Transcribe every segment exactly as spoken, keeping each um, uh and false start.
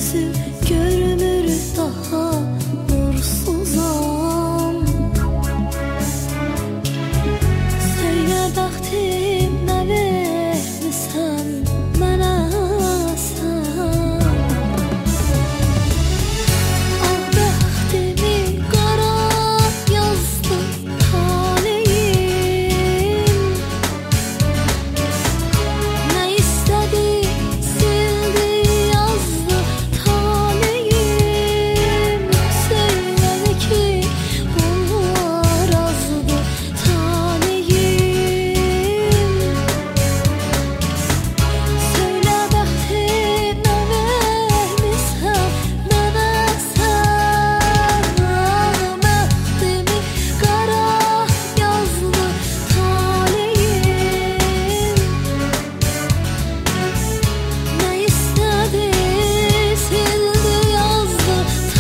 yüzü görünür daha nursuzam. Söyle bəxtim nə vermisən mənə sən. Ağ bəxtimi qara yazdı taleyim. Nə istədi sildi yazdı taleyim. Söylədi ki bunlar azdı taleyim. Söylə bəxtim nə vermisən mənə sən. Bəxtimi qara yazdı taleyim. Nə istədi sildi yazdı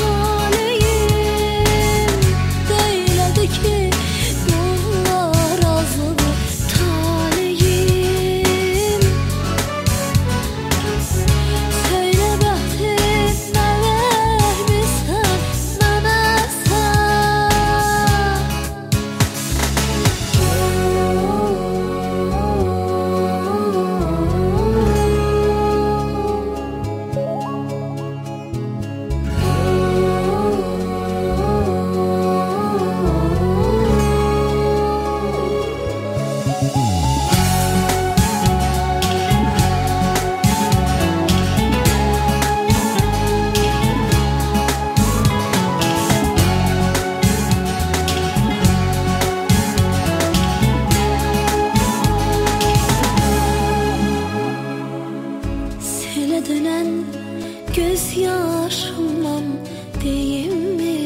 taleyim. Deylədi ki bunlar azdı taleyim. Söylə bəxtim nə vermisən mənə Selə dönən göz yaşımdan deyim mi?